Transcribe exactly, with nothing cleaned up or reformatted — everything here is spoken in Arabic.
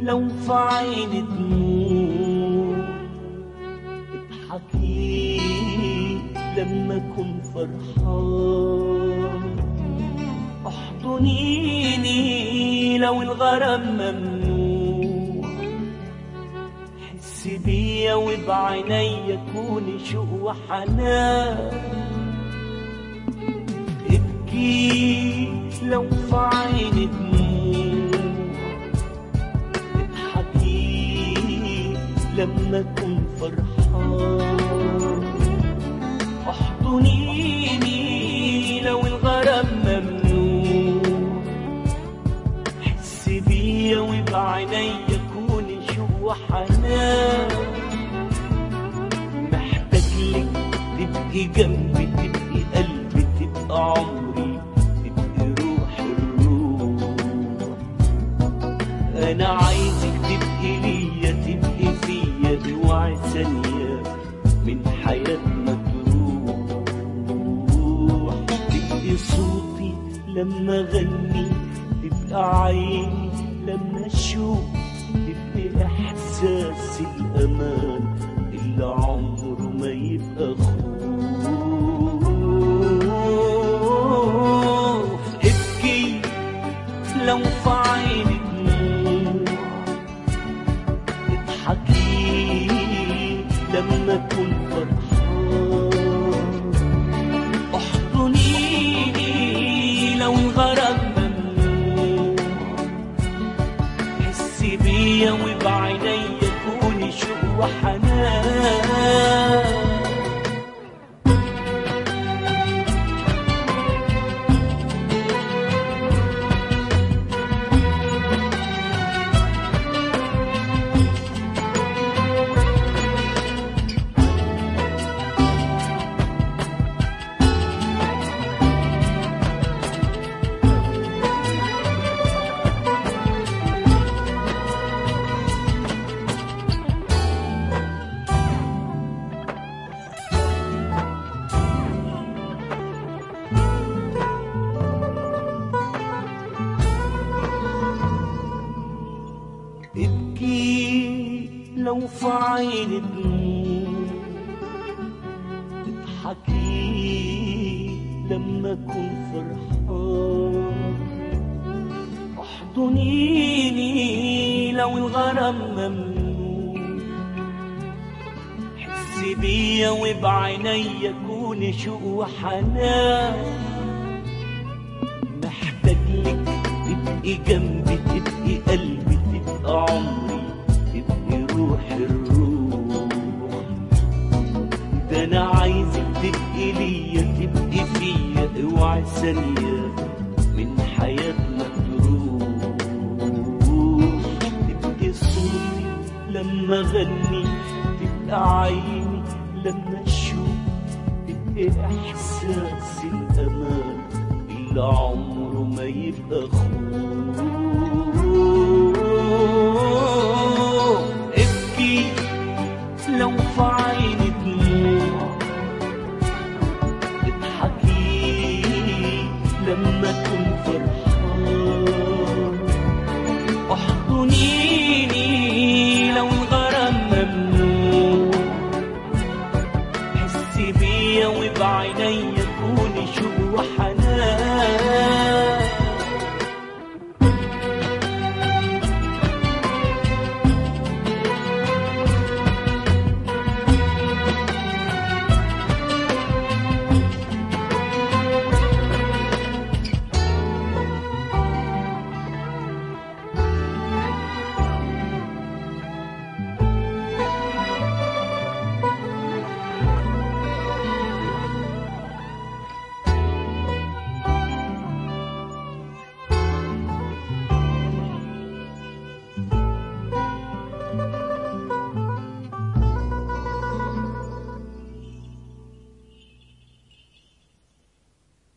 لو في عيني دموع، اضحكي لما اكون فرحان، احضنيني لو الغرام ممنوع، حسي بيا وبعينيا كوني شوق وحنان، ابكي لو في عيني دموع، اضحكي لما اكون فرحان، احضنيني لو الغرام ممنوع، حسي بيا وبعينيا كوني شوق وحنان، محتاجلك تبقي جنبي، تبقي قلبي، تبقى عمري، تبقي روحي الروح، انا عايزك تبقي ليا، تبقي فيا، اوعي ثانية من حياتنا تروح، تبقي صوتي لما اغني، تبقى عيني لما اشوف، تبقي احساس الامان اللي عمره ما يبقى خوف، ابكي لو في عيني دموع، اضحكي لما اكون فرحان، احضنيني لو الغرام ممنوع، حسي بيا وبعينيا كوني شوق وحنان. ابكي لو في عيني دموع، اضحكي لما اكون فرحان، احضنيني لو الغرام ممنوع، حسي بيا وبعينيا كوني شوق وحنان، محتاجلك تبقي جنبي، تبقي قلبي، تبقى عمري، تبقي روحي الروح، ده انا عايزك تبقي ليا، تبقي فيا، اوعي ثانية من حياتنا تروح، تبقي صوتي لما اغني، تبقى عيني لما اشوف، تبقي احساس الامان اللي عمره ما يبقى خوف، ابكي لو في عيني دموع، اضحكي لما اكون فرحان، احضنيني